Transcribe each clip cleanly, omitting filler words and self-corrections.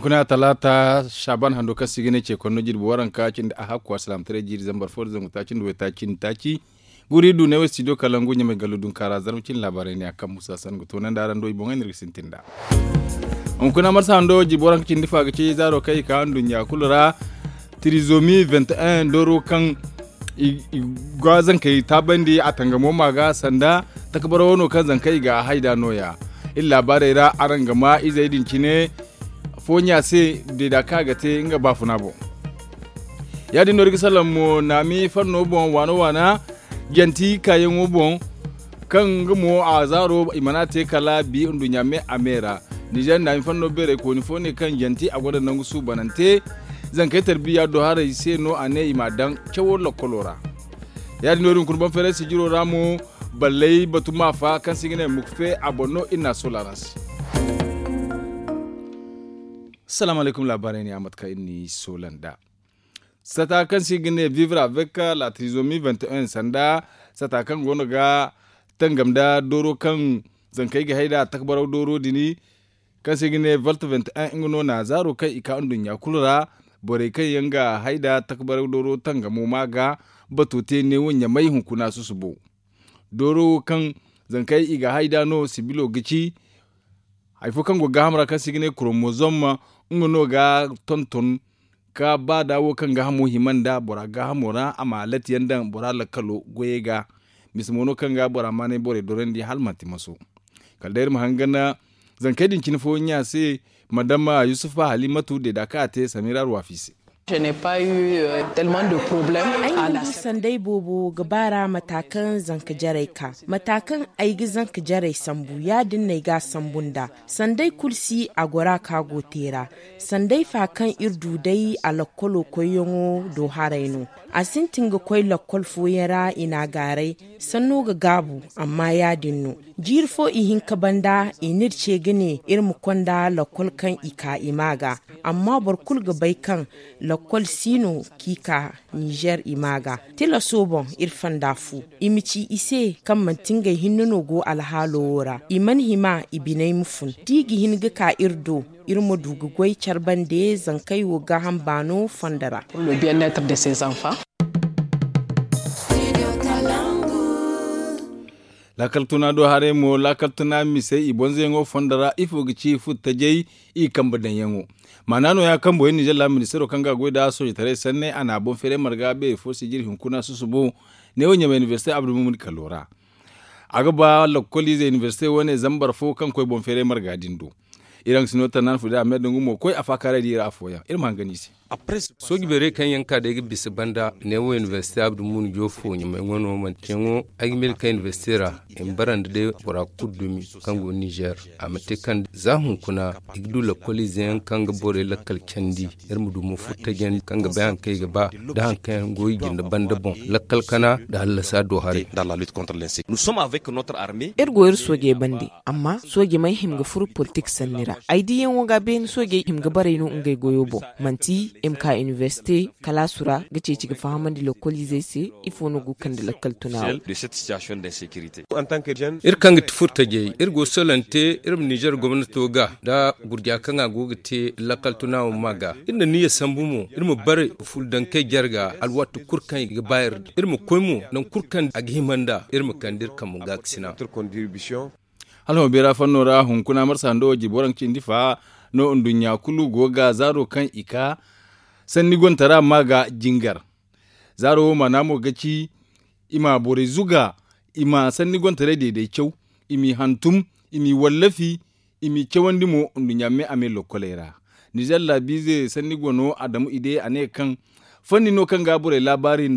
kuna talata shaban hando kasi gine ce konno jirbu waran kacin da aha kwa salam tare jiri zambar for zangu tacin da tacin taci guri du ne studio kalangu nya mai galudun kara zarmcin labarai ne akan musa san guto nan daran do ibon ne risintinda kuna marsa hando jirbu waran kacin difa gace zaro kai ka handun ya kulura trisomi 21 doro kan gwazan kai tabandi a tangamo maga sanda takbaro wono kan zan kai ga haida noya illa bare ra arangama izaidin kine fonya se de da kaga te inga bafuna bo ya din dorgi salamu na mi farno bon wano wana genti kayen bon kan gumo a zaro imanate kala bi undunya me amera nijan na mi farno bere ko ni fone kan genti a godan nan su banante zan kai tarbiya do hare se no ane imadan cewo lokolora ya din dorin kurban fere si jiro ramu ballai batuma fa kan sigine mukfe abono ina solaras. Salam alaikum labarai ne Ahmad Kaini Solanda. Sata kan sigine vivre avec la trisomie 21 sanda sata kan gono ga tangamda doro kan zankai ga haida takbarau doro dini kan sigine volt 21 ngono na zaro kai ika undun ya kulura bore kai yanga haida takbarau doro tangamo maga batute ne wonya mai hunkuna susubo. Doro kan zankai iga haida no sibilo gici haifo kan go gamra kan sigine chromosome ngono ga tonton ka ba dawo kan ga hamu himanda bora ga hamura ama lati yandan bora lakalo goyega mismono kan ga bora mane bore dorendi halmati maso kaldair mahangana zankai din kinfo nya se madama Yusufa Halimatu de Dakate Samira Wafisi. Je n'ai pas eu tellement de problèmes. Ayi sandai bobo gabara matakan zanka jarai ka. Matakan aigi zanka jarai sambu ya dinna ga sambunda. Sandai kursi agora ka gotera. Sandai fakan irdu dai alakolo koyongo do haraino. Asintin ga koy lakol foyera ina garai sanno ga gabu amma ya dinno. Jirfo ihin kabanda inirce gane irmu kwanda lakol kan ika imaga. Amma barkul ga bai kan lakol sino kika Niger imaga tila sobon irfan dafu imici ise kan mantinga hinno go alhalo wora iman hima ibinai mufun digi hinga ka irdo irmo dugu goy charbande zankai wo ga hambano fandara le bien-être de ses enfants. La kaltuna do hare mo la kaltuna mi sai ibonze ngo fondara ifo gici futta jei i kamba dan yango manano ya kambo yin Niger la ministero kanga goida so tare sanne ana bon fere marga be fo sigir hunkuna susubo ne wonya university Abdul Mumin Kalora aga ba lokoli ze university wone zambar fo kan koy bon fere marga dindo iran sinota nan fuda Ahmed ngumo koy afakare di rafoya irma ngani si sogi bere kan yanka da bisa banda ne wo university Abdul Mun jofo ni mai wono man tengo agimel kan universitera en barande de bora kudumi kango Niger amate kan zahun kuna igdu la kolizen kanga bore la kalkandi ermudu mu futta gen kanga bayan kai gaba da hankan goyi ginda banda bon la kalkana da Allah sa do hare dans la lutte contre l'insécurité nous sommes avec notre armée ergo soge bandi amma soge mai himga furu politique sannira aidiyen woga ben soge himga bare no ngai goyobo manti MK Université Kalasura gace ci ga fahamandi localiser se ifo no gukan da lakal tunawo de cette situation d'insécurité en tant que jeune irkan git furta je irgo solante irum Niger gwamnati ga da gurja kan ga gogite lakal tunawo maga inda niya sambumo irmu bare ful dan kai jarga alwatu kurkan ga bayar irmu koymu nan kurkan aghimanda irmu kandir kamu ga sina contribution halmo bera fannora hunkuna marsando jiboran cindifa no undunya kulu goga zaro kan ika sanni gontara maga jingar zaro manamo gaci ima bore zuga ima sanni gontare daidai kyau imi hantum imi wallafi imi cewandimo undunyame ame lokolera nijalla bize sanni gono adamu ide ane kan fanni no kan ga bore labarin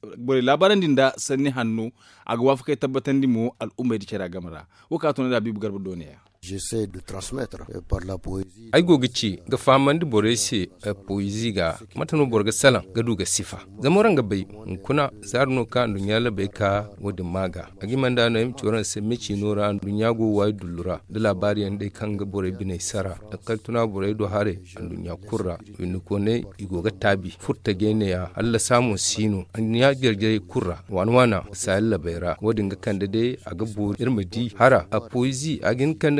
da sanni hannu aga wafuka tabbatan dimo al'umma di kira gamara wakatuna da bibu garbu doniya. J'essaie de transmettre par la poésie. Ai gogici ga faman da borese poésie ga matano borga salan ga duga sifa. Zamoran ga bai kuna zarno ka dunya la bai ka wodi maga. Agi manda na yim choran se meci nora dunya go wai dullura da labari an dai kan ga bore binai sara da kaltuna bore do hare an dunya kurra wini ko ne igo ga tabi furta gene ya Allah samu sino an ya gergere kurra wanwana sai Allah baira wodin ga kan da dai aga bore irmadi hara a poésie agin kan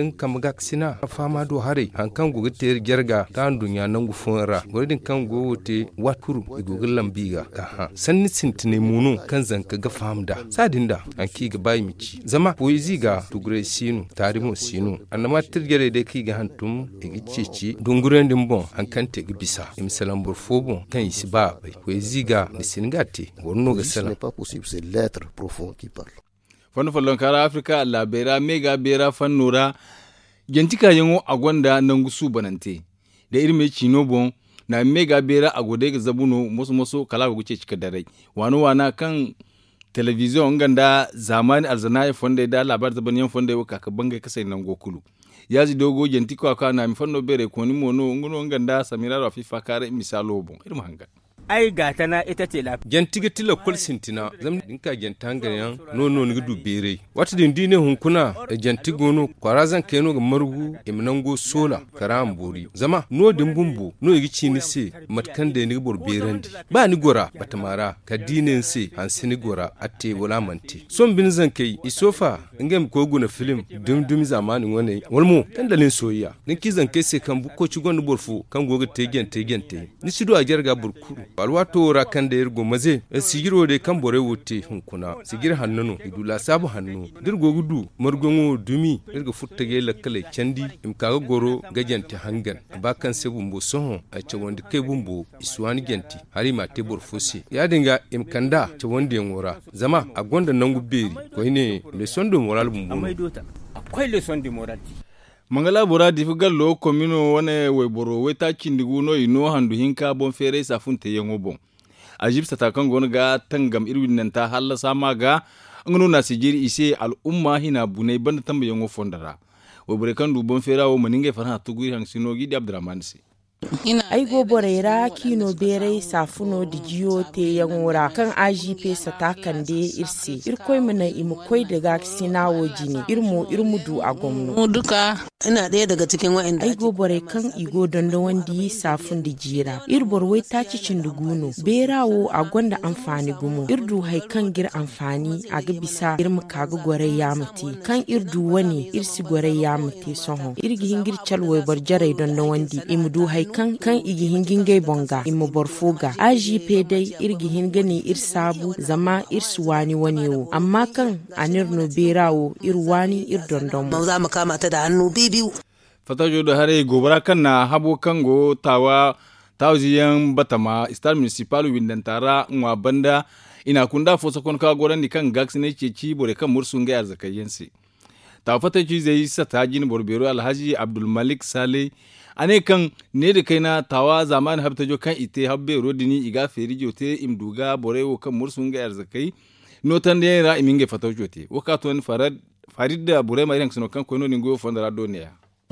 din kam gaksina fama do hare hankan go ter gerga kan dunya nan gu fonra godin kan go wote wakuru igogin lambiga aha sanni sintine munu kan zanka ga famda sadinda an ki ga bayi mici zama poezi ga tugure sinu tarimu sinu annama tirgere de ki ga hantum igi cici dunguren din bon an kan te bisa imsalan burfobon kan isi ba bai poezi ga ni singati wonno ga sala pas possible, c'est l'être profond qui parle. Fanno fallon kara Afrika la bera mega bera fannora gentika yango agwanda nangusu banante da irme chino bon na mega bera agode ga zabuno moso kala guce cika dare wano wana kan television ganda zamani alzana fonde da labar zaban yan fonde ka ka bangai kasai nan gokulu yaji dogo gentiko aka na mi fanno bere ko ni mono ngono ganda samira rafi fakare misalo bon irma hanga ai gata na ita ce lafiya. Jantiga tila kul sintina zam dinka jantanga yan no ni du bere wata din dine hunkuna jantigo no kwarazan keno ga margu imnango sola karam bori zama no din bumbu no yigi chini se matkan da ni bor berandi ba ni gora batamara ka dinen se hansini gora atte wala manti son bin zan kai isofa ngem ko guna film dum zamanin wani walmo dandalin soyayya nin kizan kai se kan buko ci gon borfu kan goga tegen ni sido a jarga burkuru alwato ra kan da irgo maze sigiro de kan bore wote hunkuna sigir hannano idula sabu hannu dirgo gudu margongo dumi irgo futtage lakkale candi im kaga goro gajante hangan bakan se bumbo soho a cewandi kai bumbo iswani genti hari ma te borfosi ya dinga im kanda cewandi ngora zama a gonda nangu beri ko ne le sondo moral bumbo akwai le sondo moral mangala bora difugal lo komino wane weboro weta kindigu no ino handu hinka bon fere safunte yango bon ajib sata kan gon ga tangam irwin nan ta halla sama ga ngono na sigiri ise al umma hina bunai banda tamba yango fondara webore kan du bon fera wo maninge farha tuguri han sinogi di abdurrahman si ai goborera kino bere safuno di jiyo te yangora kan AJP sata kande irse irkoi mana imu koi daga sinawo jini irmu du a gwamno duka ina daya daga cikin wa'anda ai gobore kan igo dondo wandi safun di jira irbor wai ta cicin duguno berawo a gwanda amfani gumo irdu hai kan gir amfani a ga bisa irmu kaga gore ya muti kan irdu wani irsi gore ya muti soho irgi hingir chalwe bar jarai dondo wandi imu du hai kan igi hingingai bonga imu borfoga AJP dai irgi hingani irsabu zama irsuwani waniwo amma kan anirno berawo irwani irdondon mu za mu kama ta da hannu bibiyu fatajo da hare gobara kan na habo kango tawziyan batama star municipal windantara nwa banda ina kunda fosa kon ka gorandi kan gaxine ci bore kan mursunga arzakayensi ta fataji zai sata jin borbero alhaji abdul malik sale ane kan ne da kaina tawa zaman habtajo kan ite habbe rodini iga ferijo te imduga borewo kan mursunga arzakai notan da ra iminge fatajo te wakaton farid da bore mai ran suno kan kono ningo fondara doniya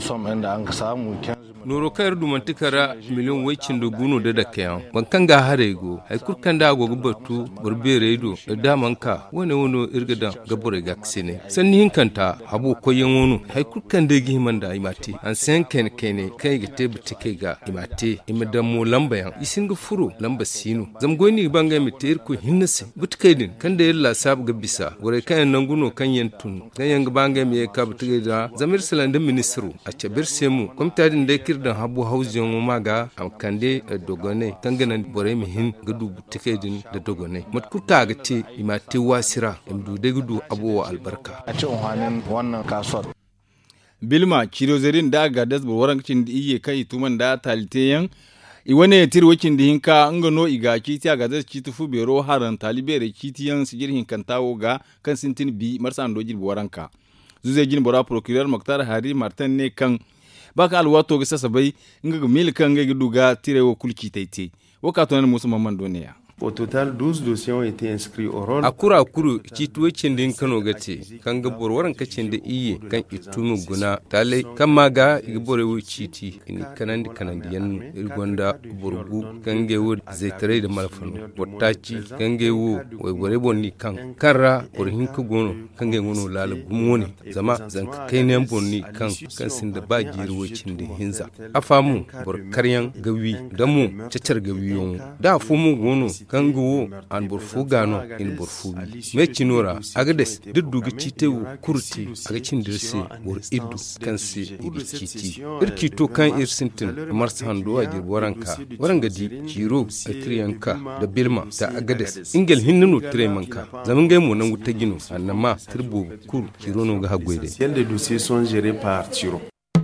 noro kayar dumantikara miliyon waicin da guno da kayan bankan ga harego ai kurkan da gogo batu burbere do da manka wani irgadan gabore gaksine sanni hinkanta habo koyen wono ai kurkan da giman da imati an sen kene kai ga te butike ga imati imadan mu lambayan isin ga furo lamba sino zamgoni banga mi ter ko hinnase butike din kan da yalla sab ga bisa wore kayan nan guno kan yantun kan yanga banga mi ka butike da zamir salandan ministru a cabir semu komtadin da kirdan habu hausin maga amkande dogone tanganan bore mihin gudu tikeidin da dogone matkuta ga te imate wasira imdu da gudu abuwa albarka a ci unhanin wannan kasuwar bilma kirozerin da ga dasbur warancin da iye kai tuman da taliteyan iwane tirwakin da hinka ngano iga kiti ga da kiti fu bero haran talibere kitiyan sigirhin kantawo ga kan sintin bi marsa andojin waranka zuze jin bora procureur Mokhtar Hari Martin ne kan baka alwato ga sasabai nga mil kan ga duga tirewo kulki taite wakato nan musu mamman doniya Au total, 12 dossiers ont été inscrits au rôle. Akura cituwe cindin Kano gate kan ga borwaran kacin da iye kan itumu guna tale kan maga igbore wu citi ini kanandi yan irgonda borgu kan ge wu zeitare da malfano botaci kan ge wu wai gore bonni kan karra borhin ku gono kan ge gono lala gumone zama zan kai ne bonni kan sin da ba girwo cindin hinza afamu bor karyan gawi damu cacar gawiyon da fumu gono kangu an burfu gano in burfu me cinora agades dudduga citewu kurti aga cindirse bor iddu kansi idi citi irki to kan irsintin marsan do ajir waranga di jiro atriyanka da bilma da agades ingel hinnunu tremanka zaman gai mu nan wuta gino annama turbo kur jiro no ga hagwede les dossiers sont gérés par Tiro.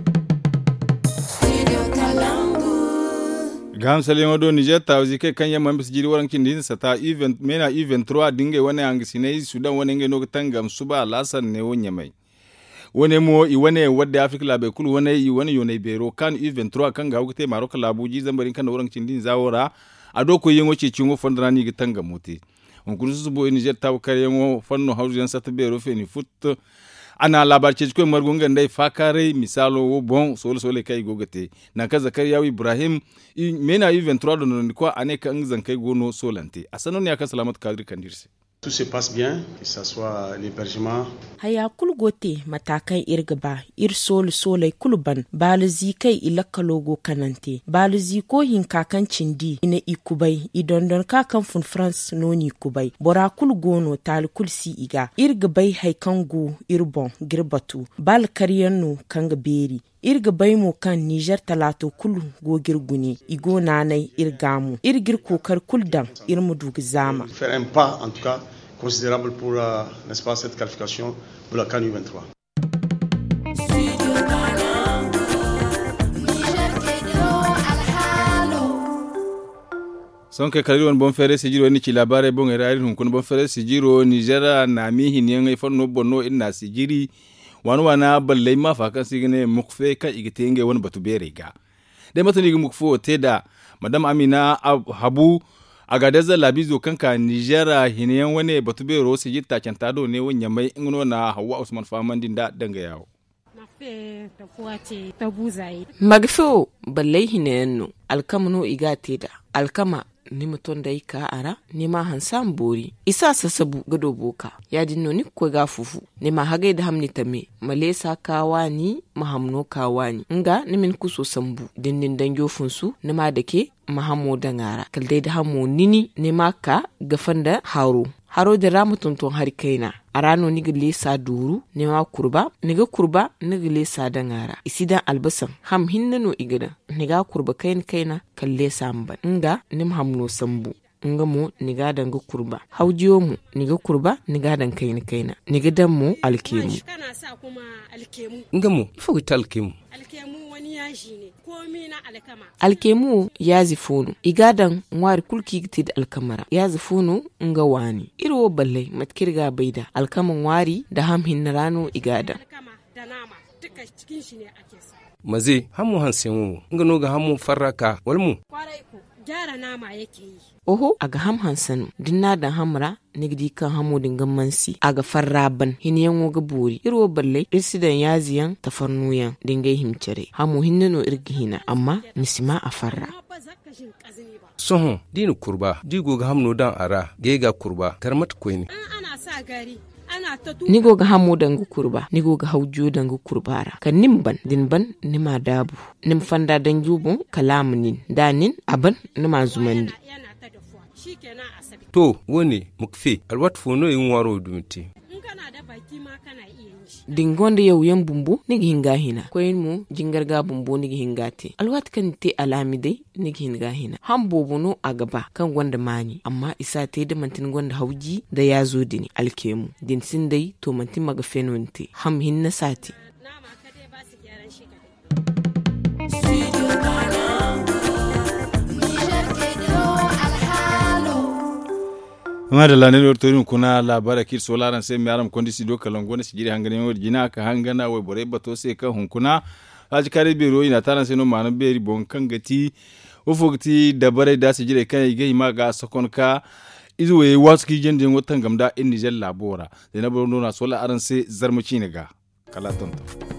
gam salen do Niger tawzi ke kan yamma bis jiri waran kin din sata event mena event 3 dinge wani angisine Sudan wani nge no tangam suba lasan ne wonya mai wani mo I wani wadda Afrika labe kul wani wani yone bero kan event 3 kan ga hukute Maroc labuji zambarin kan waran kin din zawora ado ko yengo ce cingo fondrani ga tangam muti on kursu bo Niger taw kar yengo fanno hawjan sata bero feni foot ana labarce cikin margungan dai fakare misalo wo bon sole kai gogate na kaza karyawi Ibrahim mena event 3 don ko ane kan zan kai gono solante asanon ya ka salamat kadri kandirse Tout se passe bien, que ce soit l'hébergement. Haya kulgote matakan irgaba ir solai kulban balzi kai ilakalogo kanante balzi ko hin kakan cindi ina ikubai idondon kakan fun France noni kubai bora kulgono tal kulsi iga irgabai haikangu irbon girbatu bal karyanno kanga beri irga baymo kan Niger talato kulu gogir guni igo nanai irgamu irgir kokar kuldan irmu dugzama Faire un pas en tout cas considérable pour n'est-ce pas cette qualification pour la CAN U23. sonke kaliron bon fere sijiro ni ci labare bon erari hun kun bon fere sijiro Niger na mi hinyen ngai fonno bonno inna sijiri wani wana balle ma fa kan sigine mukfe kan igitenge wani batu bere ga dai matani mukfo te da madam Amina Habu agadaza labizo kanka Niger hinyen wani batu bero sijita cantado ne wanya mai ngono na Hawa Usman Famandin da danga yawo magfo balle hinyen alkamno igate da alkama ni muton da ka ara ni ma hansan bori isa sasabu gado boka ya dinno ni ko ga fufu ni ma hage da hamni tame malesa kawani mahamno kawani nga ni min kuso sambu dindin danjo funsu ni ma dake mahamo dangara kalde da hamo nini ni ma ka gafanda haro da ramutun ton har kaina arano ni gile sa duru ni ma kurba ni ga kurba ni gile sa dangara isida albasan ham hinnano igada ni ga kurba kaina kalle samban nga ni mahamno sambu nga mu ni ga danga kurba haujiyo mu ni ga kurba ni ga dan kaina ni ga dan mu alkemu kana sa kuma alkemu nga mu ifo ta alkemu wani yaji ne komi na alkama alkemu yazi funu igadan ngwar kulki gitid alkamara yazi funu nga wani irwo balle matkirga baida alkaman wari da hamhin rano igadan alkama da nama duka cikin shi ne ake sa maze hamu hansenwo nga no ga hamu farraka walmu kwarai ko gyara nama yake yi oho aga ham hansanu dinna da hamra nigdi kan hamu dingan mansi aga farraban hiniyan woga buri irwo balle irsidan yaziyan tafarnuyan dingai himcere hamu hinnano irgihina amma nisima a farra sohon dinu kurba digo ga hamno dan ara gega kurba tarmat koyni ana sa gari nigo ga hamu dangu kurba nigo ga haujo dangu kurbara kan nimban dinban nima dabu nim fanda dan jubu kalamunin danin aban nima zumandi to woni mukfi alwat fono yin waro dumti in kana da baki ma kana iya yin shi dingonde yau yan bumbu nigi hinga hina koyin mu jingarga bumbu nigi hingate alwat kan te alami dai nigi hinga hina han bobono a gaba kan gwanda mani amma isa te da mantin gwanda hauji da yazo dini alkemu din sin dai to mantin maga fenonte ham hinna sati nama kadai ba su gyaran shi kadai ma da lanin ortorin kuna labara kir solaran sai miyaram kondisi do kalango na sigiri hangane wor jina ka hangana we bore bato sai ka hunkuna haji kare biro ina taran sai no manan beri bon kangati ufugti da bare da sigiri kai gai ma ga sokon ka izuwe waski jende wotan gamda in Niger labora da na borno na sola aran sai zarmuci ne ga kala tonto